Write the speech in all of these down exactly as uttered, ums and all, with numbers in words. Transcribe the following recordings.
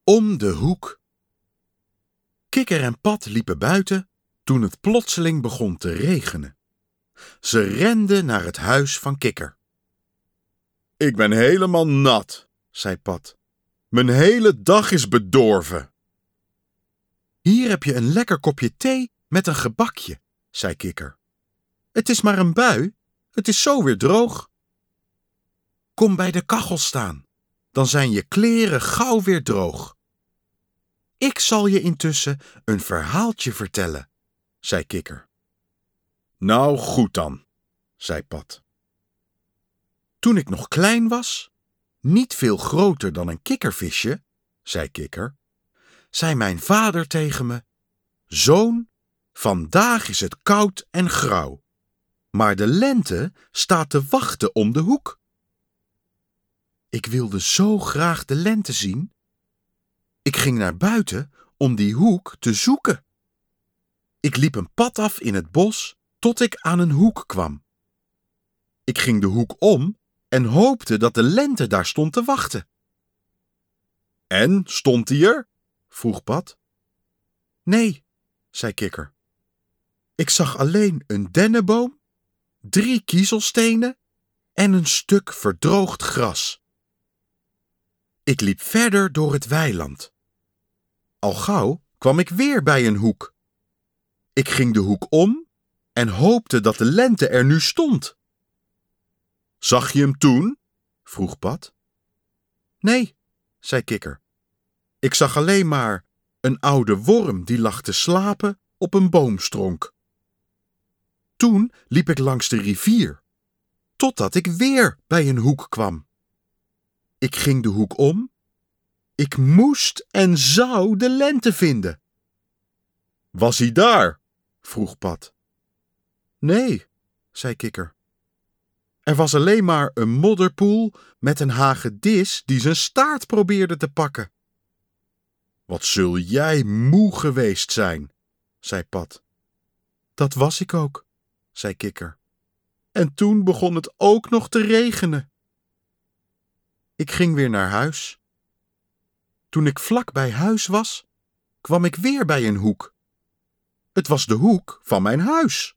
Om de hoek. Kikker en Pat liepen buiten toen het plotseling begon te regenen. Ze renden naar het huis van Kikker. Ik ben helemaal nat, zei Pat. Mijn hele dag is bedorven. Hier heb je een lekker kopje thee met een gebakje, zei Kikker. Het is maar een bui, het is zo weer droog. Kom bij de kachel staan, dan zijn je kleren gauw weer droog. Ik zal je intussen een verhaaltje vertellen, zei Kikker. Nou goed dan, zei Pat. Toen ik nog klein was, niet veel groter dan een kikkervisje, zei Kikker, zei mijn vader tegen me: Zoon, vandaag is het koud en grauw, maar de lente staat te wachten om de hoek. Ik wilde zo graag de lente zien. Ik ging naar buiten om die hoek te zoeken. Ik liep een pad af in het bos tot ik aan een hoek kwam. Ik ging de hoek om en hoopte dat de lente daar stond te wachten. En, stond die er? Vroeg Pat. Nee, zei Kikker. Ik zag alleen een dennenboom, drie kiezelstenen en een stuk verdroogd gras. Ik liep verder door het weiland. Al gauw kwam ik weer bij een hoek. Ik ging de hoek om en hoopte dat de lente er nu stond. Zag je hem toen? Vroeg Pat. Nee, zei Kikker. Ik zag alleen maar een oude worm die lag te slapen op een boomstronk. Toen liep ik langs de rivier, totdat ik weer bij een hoek kwam. Ik ging de hoek om. Ik moest en zou de lente vinden. Was hij daar? Vroeg Pat. Nee, zei Kikker. Er was alleen maar een modderpoel met een hagedis die zijn staart probeerde te pakken. Wat zul jij moe geweest zijn, zei Pat. Dat was ik ook, zei Kikker. En toen begon het ook nog te regenen. Ik ging weer naar huis. Toen ik vlak bij huis was, kwam ik weer bij een hoek. Het was de hoek van mijn huis.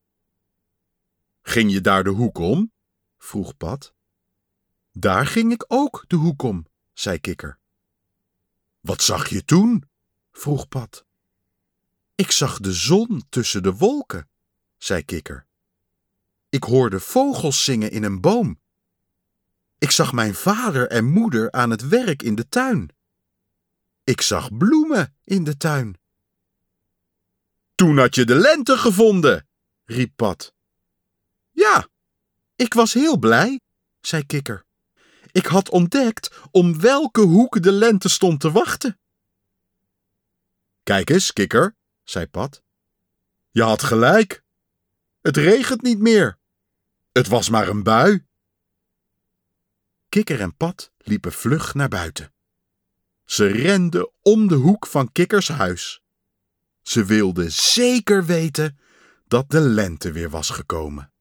Ging je daar de hoek om? Vroeg Pat. Daar ging ik ook de hoek om, zei Kikker. Wat zag je toen? Vroeg Pat. Ik zag de zon tussen de wolken, zei Kikker. Ik hoorde vogels zingen in een boom. Ik zag mijn vader en moeder aan het werk in de tuin. Ik zag bloemen in de tuin. Toen had je de lente gevonden, riep Pat. Ja, ik was heel blij, zei Kikker. Ik had ontdekt om welke hoek de lente stond te wachten. Kijk eens, Kikker, zei Pat. Je had gelijk. Het regent niet meer. Het was maar een bui. Kikker en Pat liepen vlug naar buiten. Ze renden om de hoek van Kikkers huis. Ze wilden zeker weten dat de lente weer was gekomen.